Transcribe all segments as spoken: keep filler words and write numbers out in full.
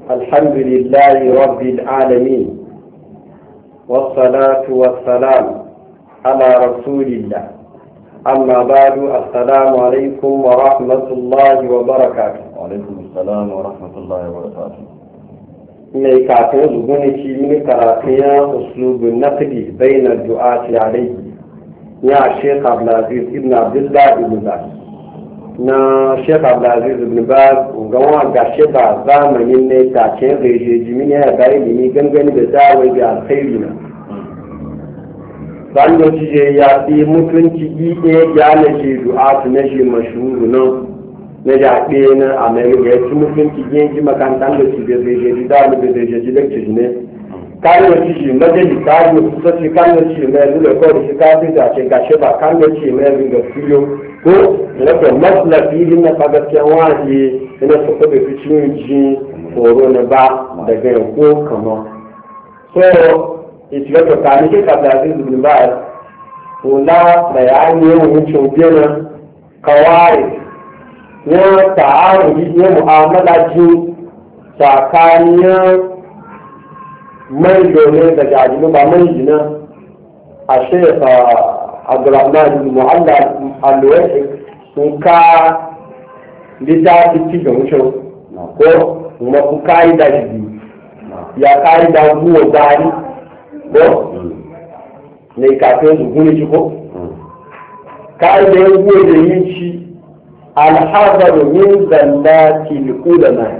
الحمد لله رب العالمين والصلاة والسلام على رسول الله. أما بعد، السلام عليكم ورحمة الله وبركاته. وعليكم السلام ورحمة الله وبركاته. mai kafin zuguni ci mini karatun uslubun naqdi bain ad-du'ati alayhi ya Sheikh Abdulaziz ibn Abdullah ibn Baz na Sheikh Abdulaziz ibn Baz ga wa ga sheba zamanin ne ta ce reje jimini ya ga ilimi gangani da dawai da alkhairi na ban da ji ya fi mutunci ide ya ne shi du'atu na shi mashhuru nan na jaɓe na amerika ya ci mutunci yin ji makarantar da su da zai jeji da da zai jeji lectures ne kan da ci shi majali kan da su sace kan da ci mai zuwa ko da shi kafin da ce gashe ba kan da ci mai zuwa fiyo ko na ko masla fili na fagaskiyan waje ina su ko da fi cin ji horo na ba daga ko kama so ita ga to kan ke ka da zai zuwa ba kula bayani yin wucin biyana kawai wọ́n tààrùn yíyẹ mu'amala jí tsakanin mai domin da jajibu ba mai jina a shefa abdurrahman mu'alla alwai sun ka littafi ci ga wucin ko kuma ku kayi da shi ya kayi da buwa gari ko ne kafin su guni ci ko kayi da yin buwa da yin ci الحذر من ذلات العلماء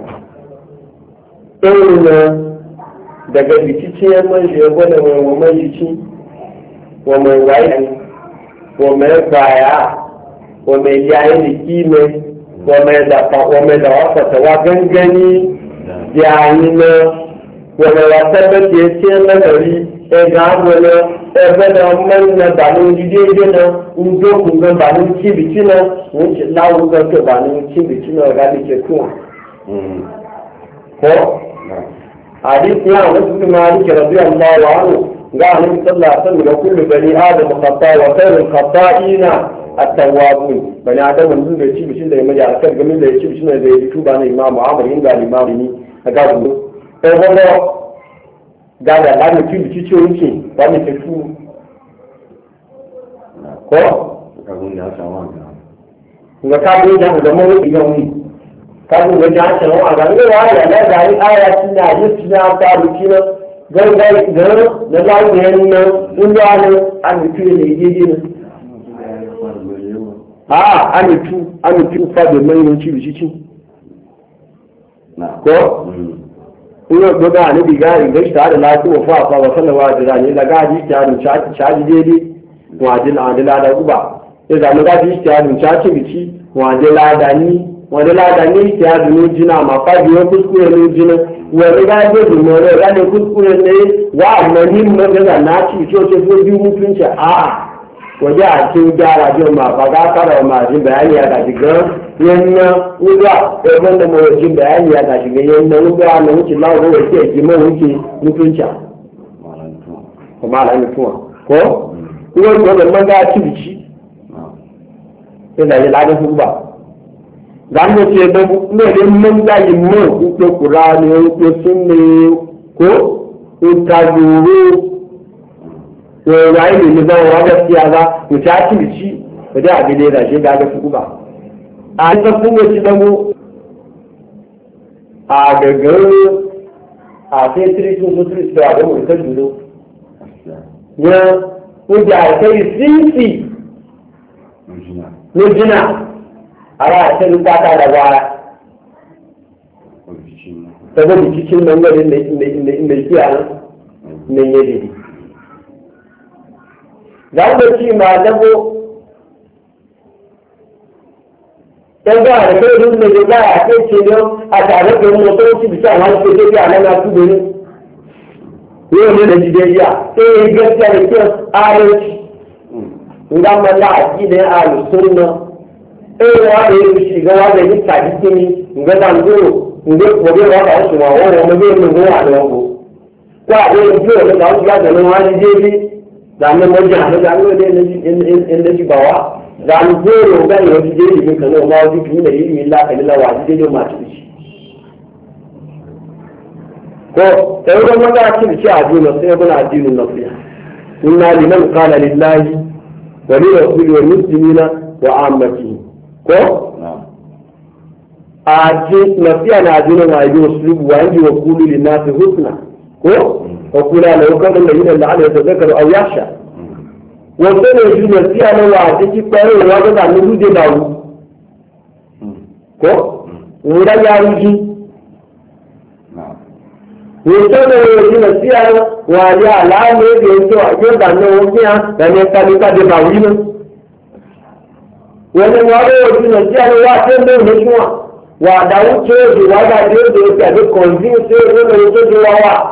إن daga bikiciyar man shi ya gwada wa mai jiki wa mai waye wa mai baya wa mai yayi da kime wa mai da wa mai da wafata wa gangani yayi na wa mai wata da ke ce na gari e ga wala e da man na da nun dide na undo kun ga ba nun ci biki na mun ci lawo ga to ba nun ci biki na ga dike ku ko hadith ya wasu malik radiyallahu anhu ga annabi sallallahu alaihi wasallam kullu bani adam khata wa khairul khata'ina at-tawwabun bani adam mun da ci biki da mai alkar gamin da ci biki na da yi tuba na imamu amr inda imamu ni ga gudu e wala gada lami ki biki ce wuce ba mu tafi ko ka gun ya samu ga ka bi da da mu yi yau ka bi ga ja ta wa ga ga wa ya da ga aya ci na yi ci na ta biki na ga ga ga da lawo ne nan in da ne an bi ne yi ne a an tu an tu fa da mai yin ci biki ci ko kuma goga ne bigari da shi da lafiya fa fa wa sallawa da ne da gaji ta dun caji daidai wajin adila da uba sai da mu gaji ta dun caji bici wajin da ni wajin da ni ta dun jina ma fa biyo kuskure ne jina wani ga je dun ne ga ne kuskure ne wa annabi mun ga na ci to ce ko biyu mutunci a a waje a cikin gyara jin ma ba ga kara ma jin bayani ya gaji gan yanna uga ɗaya da mawajin bayani ya gashi ga yanna uga na wuce lawa ga wace ke ma wuce mutunca ko malam mutuwa ko uwa ko da man ga ci bici sai da ya ladan su ba dan mu ce da ne da man ga yin mu ko qur'ani ko sunne ko ko tajuru ko yayi ne da wa gaskiya ga mu ta ci bici da abin da shi ga ga su ba a ta kuma ci dago a gagar a sai tirisun su tirisun da abin mulkar judo ya kuja a kai sinsi nujina a ra a ta rukata da baya ta zai cikin nan gari inda kiya nan ya dade za mu ci ma dago dan ga da kai duk da ga ya kai ce ne a tare da motoci bisa wani ke da ya nan su ne yau ne da jidiya sai gaskiya da ke ayoci idan malla aki da ahlus sunna eh wa da yi shi ga wa da yi tadi ne ga dan go ne ko ga wa da shi ma wa mu ne mu wa da go ko a yi jo da ga ga da nan wani je bi da nan mu ja da ga ne ne in da shi bawa dan zero ga yau je yi kan ma wani tuni da yi illa kalila wa je je ma ci ko sai wani maza ci da ci a duniya sai muna addinin nasiha inna liman qala lillahi wa li rasuli wal muslimina wa ammatihi ko a ji nasiha na addinin wa yi uslubu wa yanji wa qulu lin nasi husna ko wa kula la yakun da yin da Allah ya tazakkaru aw yakhsha wa sai ji nasiha na wa ji kwaro wa ga da mu de dawo ko wura ya yi Wòtò ní ojú lọ sí àwọn wà ní àlàáfíà èdè ètò àjọba náà wọ́n fi hàn lẹ́nu kálíkàdé bàwí náà. Wọ́n ní wọ́n rí ojú lọ sí àwọn wá tó ń bẹ̀rẹ̀ lójú wọn. Wà dáwọ́ tó o dì wájà tí ó dè tàbí kọ̀ǹdín tó o lórí tó di wá wà.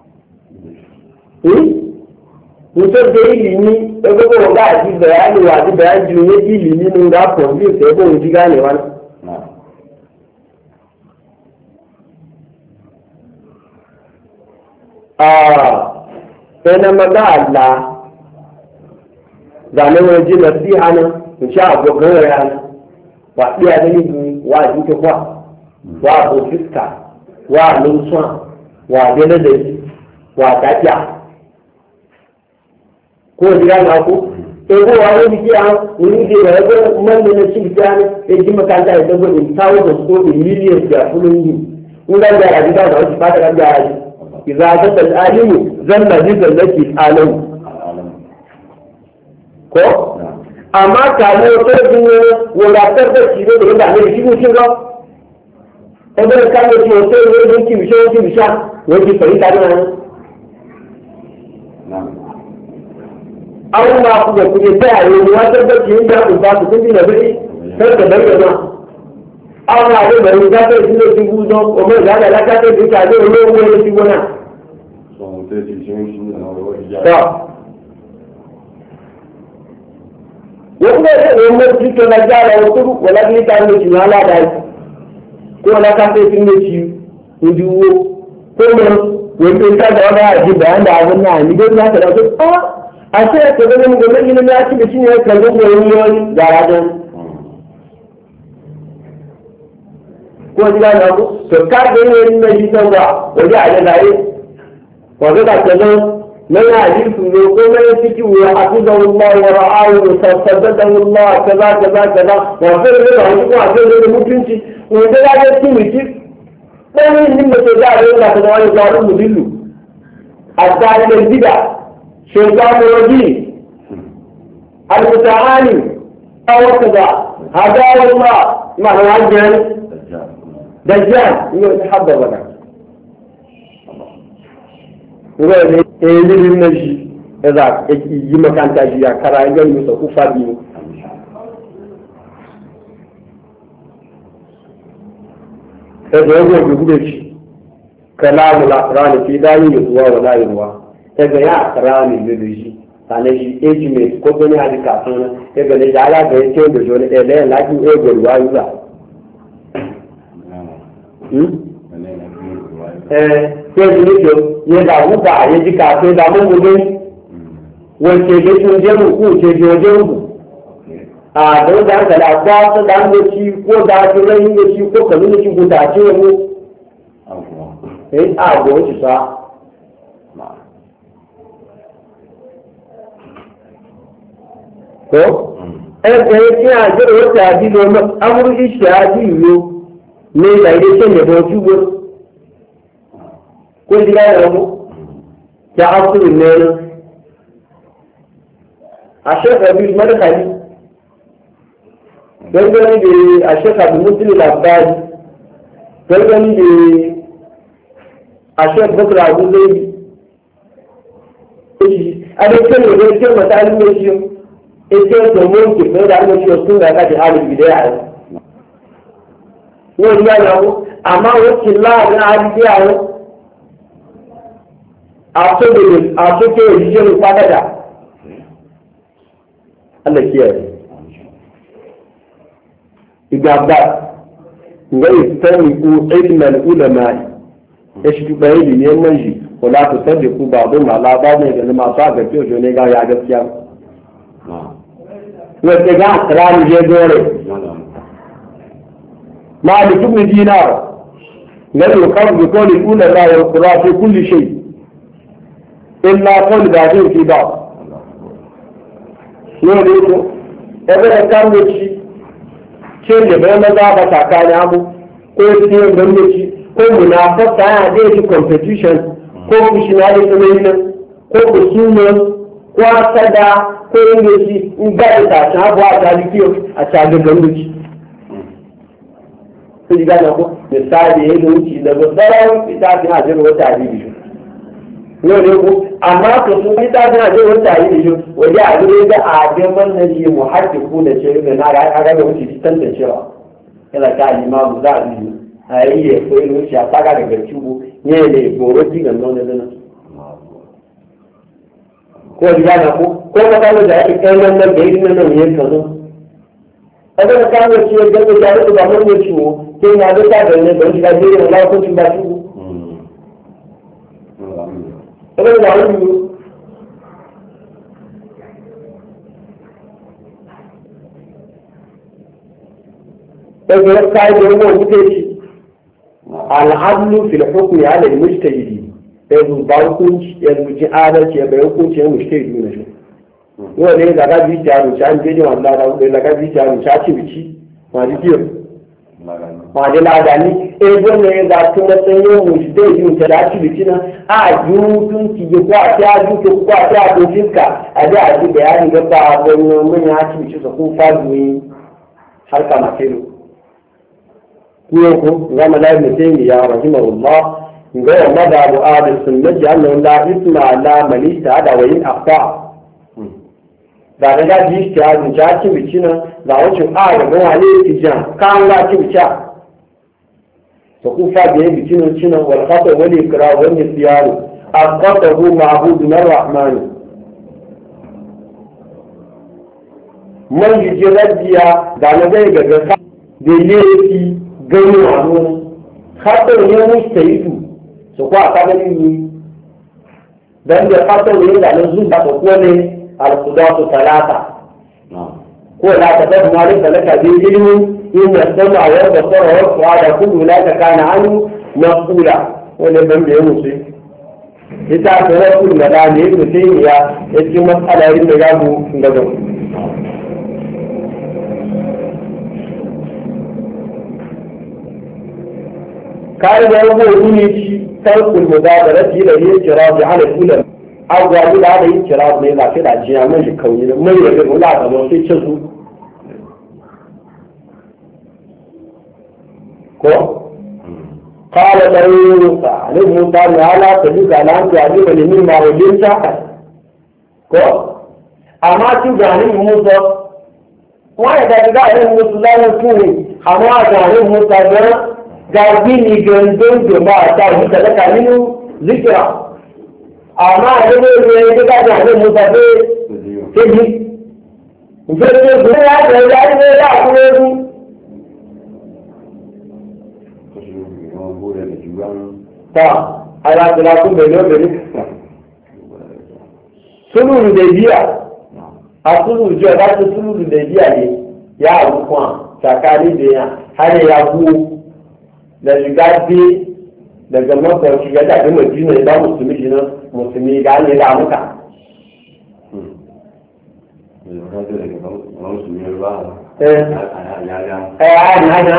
Nítorí ìlì ní ẹgbẹ́ wọn bá àti bẹ̀rẹ̀ á lè wà àti bẹ̀rẹ̀ á ju méjì ìlì nínú ìgbà kọ̀ǹdín tó ẹgbẹ́ òun jí gáàlì wá náà. sai na maza Allah zanen waje na fi hannun in sha abokan rana wa ɗiya da yin wa jike kwa wa abofiska wa nunsuwa wa dele da shi wa tafiya ko jira na ku ego wa wani biya wani da ya ga man da na shi biya ne ya ji makanta ya dago in tawo da ko in miliyan da fulun yi in ga da ya da wani fata ga da إذا جد العالم ظل ذكر التي عالم ko amma kamo to din wadatar da shi da inda ne shi ne ba idan ka ne to sai ne din ki bisho ki bisha wani fari ta nan an ma ku da kuje ta yi wadatar da shi da ku ba ku din da bai sai da bayyana àwọn àdébẹ̀ ní jáde ìdílé ti wú dán ọmọ ìyáda lájáde ìdíkà ní olóòwò ẹni ti wọ́n náà. wọ́n bẹ̀rẹ̀ ní ọmọ tí tó lájá rẹ̀ wọ́n tó wọ́n lábí níta ní oṣù náà ládàá yìí kó wọn lákàtà sí ní oṣù ojú wo kó mọ wọ́n tó ń kájà ọ̀dà àdìbẹ̀ àndà àwọn náà ní gbé láti rẹ̀ tó ọ́ àṣẹ ẹ̀kọ́ tó ní gbogbo nínú láti lè ṣí ní ẹ̀kọ́ gbogbo ẹ̀yìn lọ́rí yàrá dán. ko ji gane ku to ka ga ne ne yi san ba waje a da yi ko ga da kaza na ya ji su ne ko mai fiki wa hafizahu Allah wa ra'ahu wa saddadahu Allah kaza kaza kaza wa sai ne ba shi ko a sai ne mutunci wanda ya ga ci miki dan yin ne to da da da wani zaru mudillu azali da bid'a shaytan waji al-muta'ali aw kaza hada Allah ma hajjan دجال يتحضر لك وغير إيه للنجي إذا يجي مكان تاجي كرايجا يوسف فادي إذا يجي يقولش كلام الأقران في داني يسوى ولا يروى إذا يا أقران يلوجي أنا شيء إجماع كوبني هذه كافنا إذا نجعلها بيتين بجون إله لكن إيه جلوا يوزع sai su nufi ya damu ba ya ji kafin damun gudun wace ga shi wajen ruku ce ji wajen ruku a don da haka da ba su da hannu ci ko da su rai da ci ko kanu da ci ko da ce mu eh a go ci sa ko eh eh ci a jira wata bi do amru ishadi yo ne da ide ce ne da tubo ko diga ya mu ya asiri ne a shekha bi madkhali dangane da a shekha bi muslim al-abbas dangane da a shekha bakr abu zaid a da kan da ke masalin ne shi ita to mun ke da da shi sun ga ka da halin bidaya wọ́n yá ìyàwó àmọ́ àwọn ti láàrin àdìgbé àwọn àtúntò ìṣẹ́ ìpadàdà alẹ́kí ẹ̀ ìgbàgbà ìgbà ìfẹ́rù ikú ẹ̀dìmẹ̀lì ulẹ̀mẹ̀ ẹ̀ṣùgbà ìlú ní ẹmọ yìí kò láti sẹ́dì kú bàbá màlá bá ní ìgbẹ̀lẹ̀ máa fà gẹ̀ẹ́sì òjò ní gáyà gẹ́síà wọ́n ti gá àkàrà ní jẹ́ gẹ́rẹ̀ مالك بن دينار لم يقر بقول الأولى والقراء في كل شيء إلا قول بعدين في بعض yau ne ko ebe da kamo ci ce da bai maza ba tsakanin abu ko siyan gwamnati ko munafasa ya zai ci competition ko fushionari commission ko kusuma ko asada ko indoci in ga da tashin abu a talikiyo a tsagar gwamnati sun ji gane ko misali ya yi wuce da babbar ita fi hajjar wata alibi yau ne ku amma ka sun yi tafi na zai wata yi da shi waje a gure da a ga wannan shi mu haƙƙi ku da ce da na ga ga ga wuce tantancewa yana ka limamu za a yi a yi ya koyi wuce a saka daga cibo ne ne goro ji ga nan da nan ko ya na ko ko ka kawo da yake kai nan nan da yi nan nan yayin kazo kada ka kawo shi ga da ya da mun ne ciwo sai na da ta da ne da shi ga ne Allah ko shi ba shi ẹgbẹ́ ìgbà wọn ni ẹgbẹ́ káyọ̀ owó òkútéjì al'adlu fil hukmi ala al-mujtahidi ẹgbẹ́ ba hukunci ẹgbẹ́ jin adalci ẹgbẹ́ hukunci ya mujtahidi ne shi yau ne daga bi ta mu shan je wannan da da daga bi ta mu sha ci bici ma ji kiyo ma de la dani ebo ne ga tun da sanyo mujtahidi mu ta da ci bici na a jutun ki ko a ta jutu ko a ta ko fiska a da a ji bayani ga ba wannan mun ya ci bici ko fadi har kama kilo ko ga malai mutum ya rahimahullah ga madhabu ahli sunnati annahu la isma la man istada wa in akhta da ga ji ta ji ta ci bicina da wace a ga wani tijan kan la ci bica to ku fa da bicina cina wal khata wal ikra wal nisyan aqatahu ma'budun ar-rahman man yi radiya da na ga ga da yake gani a nuna hatar ne musta yi su su kwa ta gani ne don da hatar ne da nan zuba ta kuwa ne alkuda su talata ko na ta tafi malin talaka bai ilimin in ya sama a yadda sauran kuwa da kudu na ta kana hannu masula wani ban da ya musu ita ta wasu da da ne mutum ya ya ci matsala yin da ya bu gaban كان يقول لي ترك المبادرة إلى الاعتراض على العلماء أو قالوا على الاعتراض من ذاك الأجيال من الكون من يقول لا تقول في شيء قال له موسى عليه موسى على تجد على أن تعلم لمن ما وجدت أما تجعل موسى وإذا قال موسى لا يكون أما تعلم موسى garbi ni gandun jama'a ta yi talaka nínú zikira amma a gaba ne ya ga da hannun mutafe keji ìfẹ́lẹ́ ìgbẹ́ láti ẹ̀yà ilé láàkúrẹ́ ẹ̀rú ta aláàtìlá kún bẹ̀rẹ̀ obìnrin súlùrù dèbíà a súlùrù jọ láti súlùrù dèbíà yìí ya àwùkọ́ ṣàkárí dèyàn hanyar ya kú da shiga bi daga makon shiga da ga madina ba musulmi shi nan musulmi ga ne da muka eh eh na na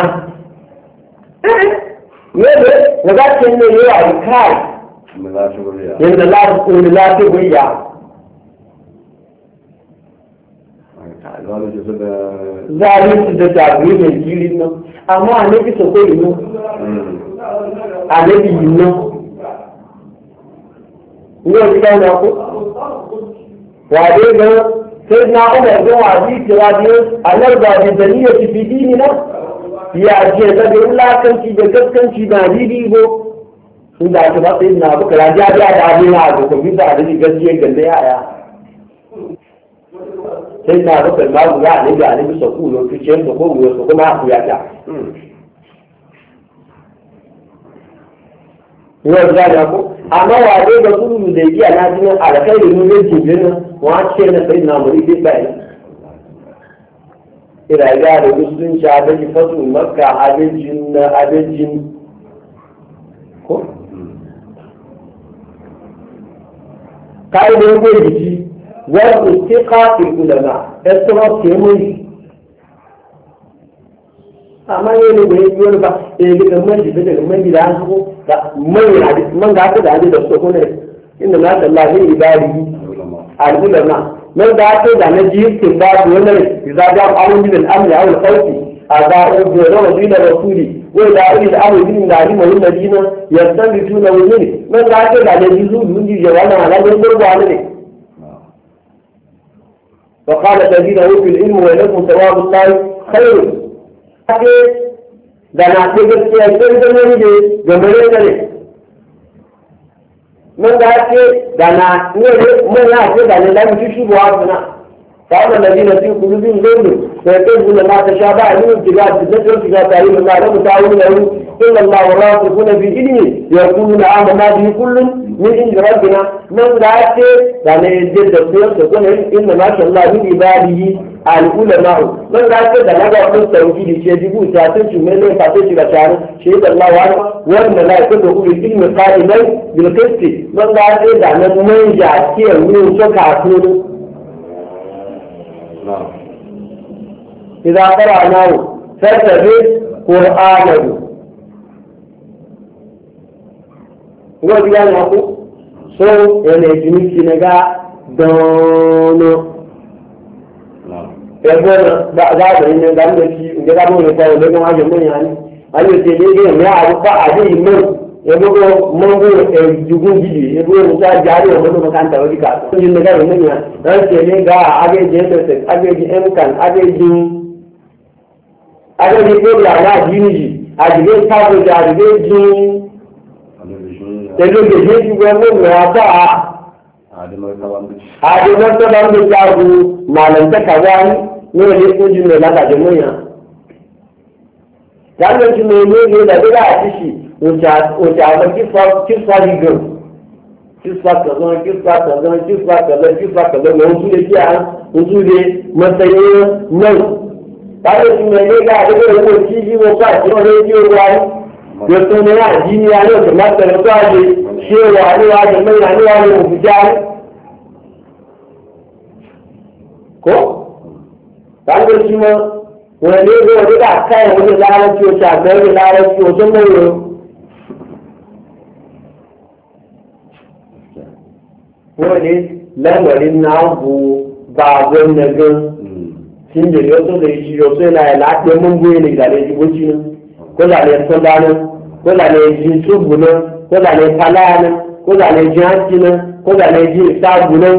yebe daga cin ne yawa alkai yanda la ku la ku ya zalunci da tabi mai jirin nan amma a nabi sa ko yi a nabi yi nan yau ji gane ku wade ga sai na umar bin wazi kira biyu a nan ba da daniya ci fi dini na ya ce da da wulakanci da gaskanci na didi go sun da ake ba sai na abu kara jaja da abin na abu ko bisa da gaskiya galle yaya sai na rufin babu ya ne da alibi sa kulo tuciyar da ko wuyo su kuma ku ya ta yau da ya ko amma wa dai da kudu da iya na jinin alkhairi ne ne jibin wa ce na sai na muri dai bai ira ga da musulunci a daji fatu makka abin na abin ko kai da yake jiki wa istiqaqil ulama asra kemai amma ne ne yau ba eh daga manji daga manji da hannu da mai hadisi man ga da hadisi da so ko ne inna la tallahi ibadi al ulama man da ta da na ji kin ba wannan idza ja amrun min al amri aw al khawfi ada'u bi rawdi rasuli wa da ila al amri min al alim wal ladina yastanbituna min man da ta da na ji zu mun ji jawana ala da gurba ne وقال الذين اوتوا العلم ولكم ثواب الله خير ake da na ce gaskiya sai da ne da gamare da ne mun ga ce da na ne mun ya ce da ne da mu shi buwa suna kawai da dina fi kulubin zundu sai kai mun ma ta sha ba ni tiga da da tiga tare mun ga mu tawo ne inna Allah wa rasuluna bi ilmi yaquluna amanna bi kullun min inda rabbina mun ga ce da ne da da da kuma inna ma sha Allah min ibadihi al-ulama man ga ce da naga kun tauhidi ce dibu ta tun ci mai ne ta ce ga tare shi da Allah wa wa malaikatu da ulul ilmi qaiman bil qist man ga ce da nan mun ja ce mun so ka tunu idza qara'nahu fattabi qur'anahu ngo diga na ku so ene jiniki naga dono ẹgbẹ́ dáadáa ní ẹgbẹ́ àmì ẹ̀kí ìjọba mọ́ nípa ọ̀lẹ́gbọ́n wájú mọ́yìn àní ayé òtí ẹgbẹ́ ìrìn àrùpá àdé ìmọ̀ ẹgbẹ́ mọ́ngó ẹ̀dùgún jìdì ẹgbẹ́ òmùsá jáde ọmọdé mọ́kántà orí ká tó ní ẹgbẹ́ ìrìn mọ́yìn àní ẹ̀kí ẹgbẹ́ ga agéjì ẹ̀sẹ̀sẹ̀ agéjì mcan agéjì agéjì kóòlù àwọn àdínì yìí àdìgbé sáfòjì àdìgbé jì ẹgbẹ́ gègé ti wọ́n mọ́ àtọ́ àdìmọ́sọ́bà ń gbé jágun màlẹ́ńtẹ́kà wáyé ní ilé fojú mi lágbàdo mọ́yàn. Jáde tí mo ní ilé ìdàgbé àti ṣì òjà àwọn kífà gígùn kífà tọ̀gbọ́n kífà tọ̀gbọ́n kífà tọ̀gbọ́n kífà tọ̀gbọ́n mọ̀ ojú lè jẹ́ à ojú lè mọ̀tẹ́yẹ náà. Jáde tí mo ní ilé àdébò owó tí yí mo fà sí ọ̀rẹ́ tí ó wáyé. Yòtò ní àjí ní alẹ́ òkè má tẹ̀lé tó àjẹ ṣé wà níwájú mẹ́rin níwájú òfìjáde. Ko? Tàbí tí mo wọ́n lé owó ọdún ká ká ìwọ́n ní lára tí o ṣe àgbẹ̀ ní lára tí o tó mọ́rọ̀. Wọ́n lé lẹ́wọ̀rí náà bu bàbá nẹ̀gán tí ń lè tó lè ṣí yọ sóyún náà láti mú gbé ní ìgbàlẹ̀ ìdìbò jí ní. Kó lálẹ́ tó dáná, kó lálẹ́ jí túbù náà, kó lálẹ́ paláyà náà, kó lálẹ́ jí áńtí náà, kó lálẹ́ jí ìsáàbù náà.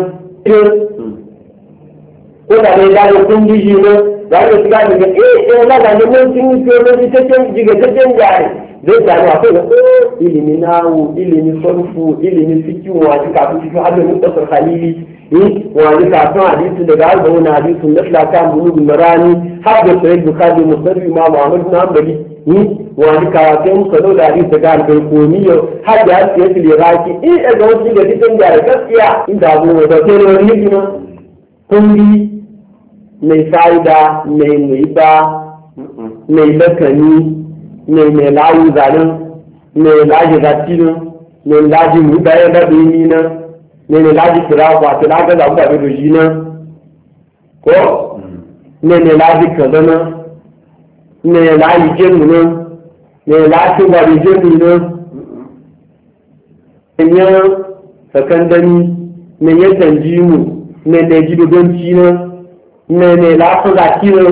Ko da ne da kun ji ne da ne shiga ne eh eh na da mun tin ko ne take jiga take jare zai ta ne akwai ko ilimi nawo ilimi sarfu ilimi fiki wa ji ka fiki har da mutasar khalili eh wa ji ka san hadisi da ga da wani hadisi da la kan bulu marani har da sai bukhari muslim imam Ahmad bin Hanbali eh wa ji ka sai musa da hadisi da ga da komiyo har da sai tiliraki eh ga wani da take jare gaskiya inda abu da sai ne ne kundi mai fa'ida mai mai ba mai lakani mai mai lawu zanen mai laji zatinin mai laji mu bayan da bai ni nan mai mai laji kira wato na ga zaɓa da doji nan ko mai mai laji kaza nan mai laji jenu nan mai laji wari jenu nan mai yan sakandani mai yan tanjimu mai mai jidodonci nan mene la so da kiro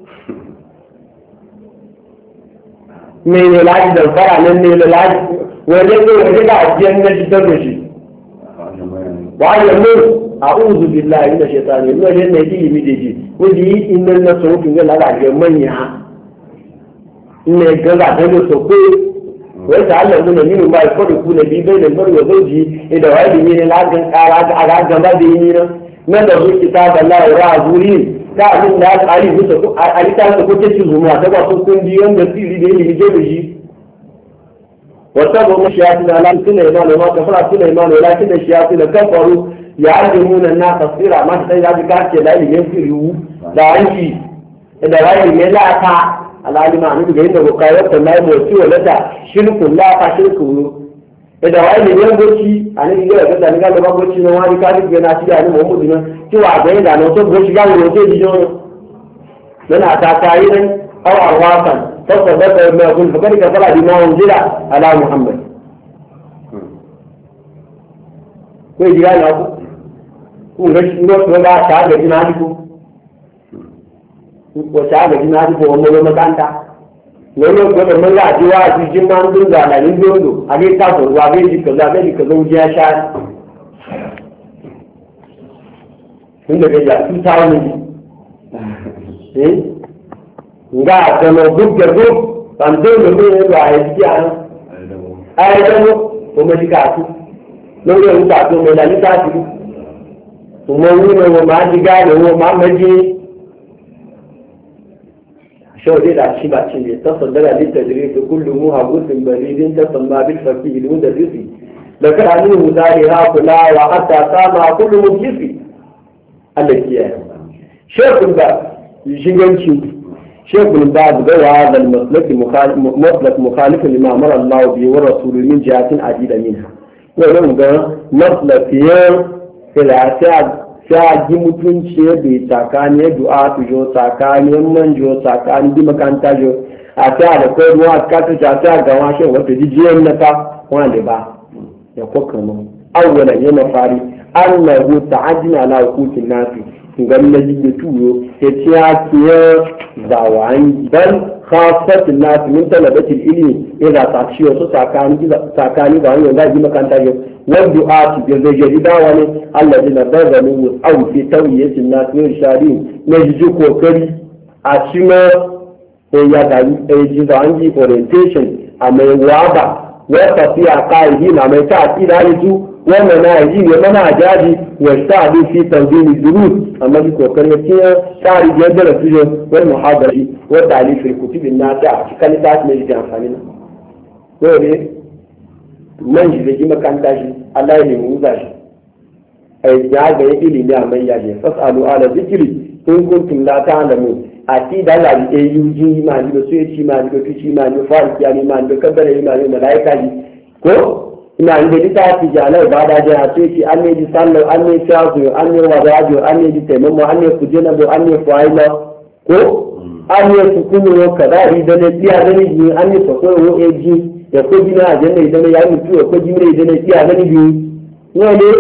mene la ji da fara nan ne la ji wanda ko wanda da ajiyan na ji da shi wa ya mu a'udhu billahi minash shaitani no ne ne yi mi deji wodi inna na so kin ga la ga manya ne ga da da so ko wai ta Allah mun ne ba ko ku ne bi bai da bar wa zoji idan wai ne la ga ala ga ga ba da yi ne nan da zuci ta da Allah ya azuri ta abin da aka ali musu ko ali ta ko ce su zuwa da wasu kundi wanda sirri da yake je da shi wata go mashiyati da Allah Sulaiman ma kafara Sulaiman walakin da shiyati da kafaru ya'lamuna an tasira ma sai ya ji kace da ilimi firu da anki da wai ne la ta alalima an ga inda ko kai wata mai motsi wala ta shirku la ta shirku da wai ne yan goci ani ile ga da ni ga ba goci no wani ka ri na ti ani mo mu dina ti wa ga da no to goci ga wo te di jo yana ta kai nan aw arwasan tasaddaka ma kun fa kadika fara bi ma unzila ala muhammad ko ji ga na ku ku ga shi no to ba ta ga ina ni ku ko ta ga ina ni ko wannan makanta wani gwada mun laji wa a cikin man dun da lalin dodo a ne ta ko wa bai jika za bai jika zauji ya sha tun da gaja su ta wani eh nga da no duk da duk ban dun da mun yi wa ya ji an ai da mu ko mai ka su no ne mu ta to mai lalin ta su kuma mu ne ma ji ga ne mu ma maji شو دي على الشيء بعد شيء تصدر للتدريس كل مهووس بريد تسمى بالفقيه المدرسي ذكر عنه مدارها كلها وحتى سامع كل مجلسي التي هي شيخ الباب يجينشي شيخ الباب جوا هذا المسلك مخالف مطلق مخالف لما امر الله به والرسول من جهات عديده منها ولو مسلك في العساد sai ji mutunci bai tsakanin du'a tu jo tsakanin manjo tsakanin di makanta jo a ta da kai ruwa ka ta ta ga washe wata jijiyan na ta wanda ba ya koka mu awwalan ya mafari annahu ta'adina ala hukumin nasi ngan na ji tuyo ya ci ya kiya zawan dan khassatin nasi min talabati ilmi idan ta ciyo su tsakanin tsakanin ba wanda ga ji makanta jo والدعاة بالرجال دعواني الذين بذلوا أو في توية الناس من الشارين نجدوك وكري أشما يجدانجي orientation أما يوابع وفي عقائدين أما يتعطي ذلك ومناهجين ومناهجاجي ويشتعدوا في تنظيم الدروس أما يكون وكريتين شعر جدر السجن والمحاضرة والتعليف في الكتب النافعة في كالتات نجد أنفاننا man shi da ji makanta shi Allah ya nemi wuza shi a yi ya ga ilimi a mai yaje fasalu ala zikiri in kuntum la ta'lamu a ti da la e yuji ma ni so yi ma ni ko kici ma ni fa ki ani ma ni kaddara ma ni malaika ji ko ina ni da ta ti jala ba da ja a ce ki an ne ji sallu an ne shazu an ne wadajo an ne ji taimamo an ne kujena bo an ne fa'ila ko an ne sukunu kaza idan ne biya da ni an ne so ko e ji da ko gina a janna idan ya mutu ko gina idan ya tsaya gani biyu wani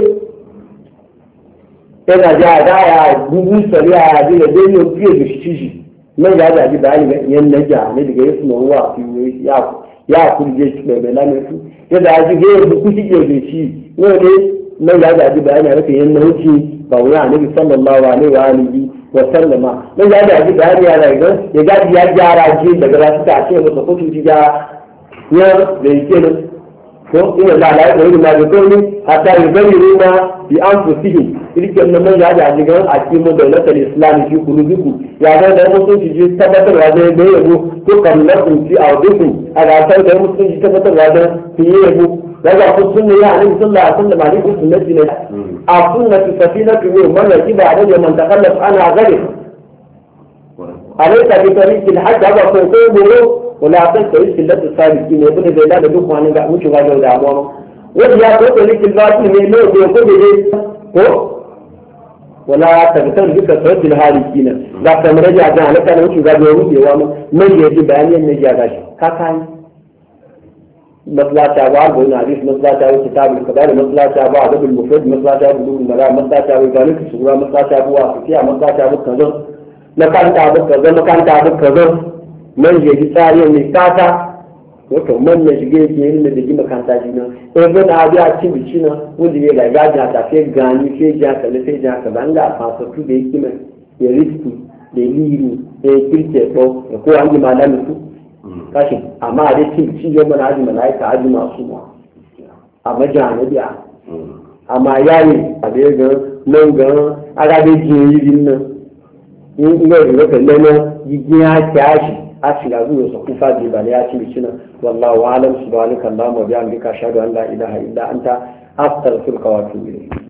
yana ja da ya gugu sariya ya ji da dai ne fiye da shi shi nan ya ga bayani ga yan naja ne daga yasu nan wa fi ya ya kurje shi mai belani su yadda ya ji ga ku shi ke da shi wani nan ya ga bayani ga yan nauci ba wani annabi sallallahu alaihi wa alihi wa sallama nan ya ga bayani ya ga ya ga ya gyara ji daga rasu ta ce masa ko tuji ga ya da yake nan ko ina da alaƙa da ilimin da kauni hatta yubayyiru ma bi anfusihim irkin nan ya da jigan akimu dawlatul islam fi qulubikum ya ga da musulunci ji tabbatarwa da da yabo ko kallakum fi ardikum ala sai da musulunci tabbatarwa da fi yabo daga ku sunna ya annabi sallallahu alaihi wasallam alaihi sunnati ne a sunnatu safinatu ne man rakiba da man takallaf ana gari alaysa bi tariqil hajj hada ko ko ولا تنسى قلة السابقين يقول إذا لا بدوك وانا قاعد مش غاجة ولا عموما وجه يقول لك الباطل من الموت يقول لي ولا تغتر بك سرد الهالكين لا تمرجع جانا لك أنا مش غاجة ولا عموما من يجب بأن ينجي غاجة كاكاي مثلا شعبان بوين عريف مثلا شعب كتاب الكبار مثلا شعب عدد المفرد مثلا شعب بدون المرأة مثلا شعب ذلك الصغرى مثلا شعب وافقية مثلا شعب كذا مكان شعب كذا مكان شعب كذا man je ji tsari mai kata wato man ya shige ke yin da ji makanta ji na eh ban abi a ci bici na wanda ya ga gaja ta fe gani fe ja ka le fe ja ka ban da fa so tu da yake mai ya riski da liru da kirke ko ko an ji malami su kashi amma da ci bici yo mana aji malaika aji masu ma amma jana biya amma yayi a da ga nan ga aga da ji yi nan in ga da kallon yi ya tashi أشهد أن لا إله إلا أنت والله أعلم سبحانك اللهم وبحمدك أشهد أن لا إله إلا أنت أستغفرك وأتوب إليك